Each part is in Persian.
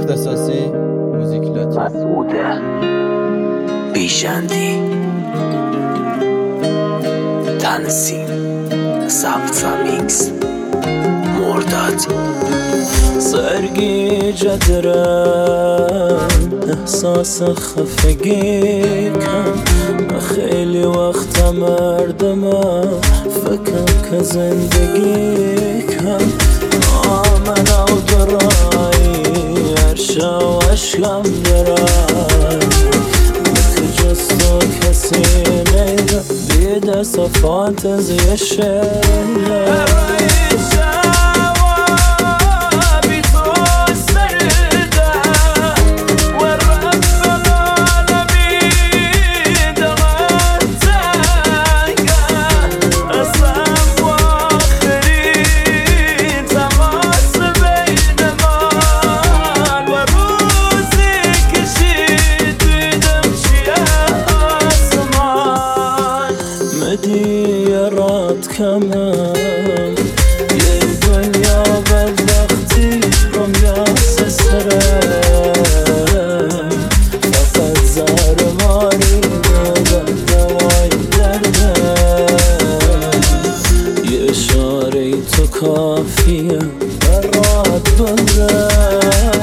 اختصاصی موزیک لاتی مسعود بیژندی تنظیم ضبط و میکس مرداد سرگیجه دارم احساس خفگی کم خیلی وقت مردمم فکرم که زندگی کم آمنه و درایی عرشه و عشقم درایی که جز تو کسی نیره دیده صفات زیشه دیارات کمم یه دنیا بدبختی رم یاس سرم فقط زار ماری بودم دوای دردم یه اشاره تو کافیه برات بندم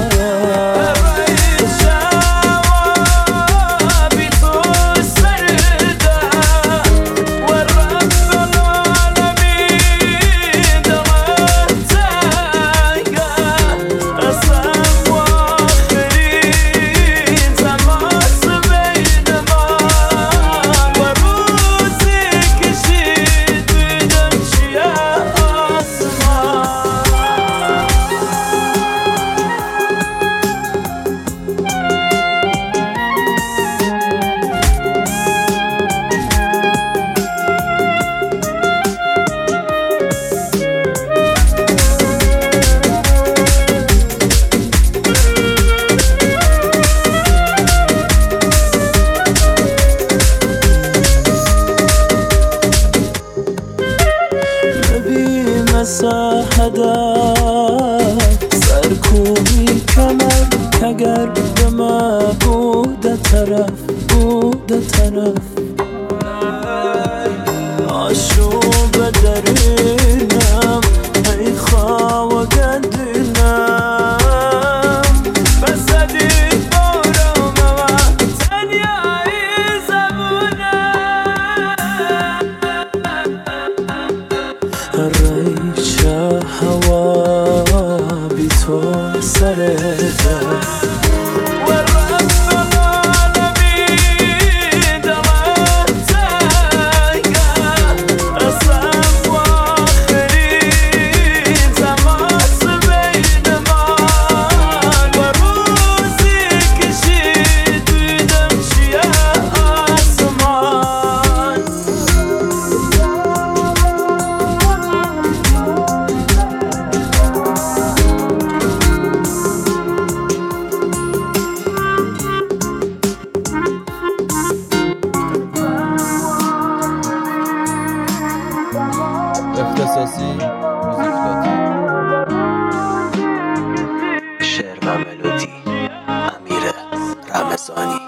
سرکوبی کمر کگر به ما بوده طرف آشوب درینم ای خواه گدینم بس دید بارم و تنیایی زبونم ریشه هوا بی تو سر جا اختصاصی موزیک لاتی شعر و ملودی امیر رمضانی